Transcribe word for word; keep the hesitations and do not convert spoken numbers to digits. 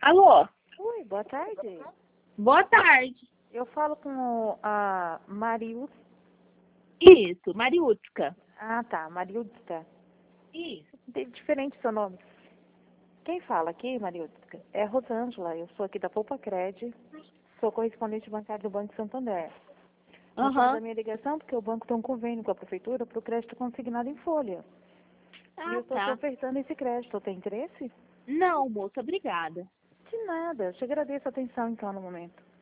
Alô? Oi, boa tarde. Boa tarde. Eu falo com a Marius. Isso, Mariútica. Ah, tá, Mariútica. Isso. Diferente seu nome. Quem fala aqui, Mariútica, é a Rosângela. Eu sou aqui da Poupa Cred. Sou correspondente bancário do Banco Santander. Motivo da Aham. minha ligação porque o banco tem um convênio com a prefeitura para o crédito consignado em folha. E Ah, eu estou te tá. ofertando esse crédito. Tem interesse? Não, moça, obrigada. De nada. Eu te agradeço a atenção, então, no momento.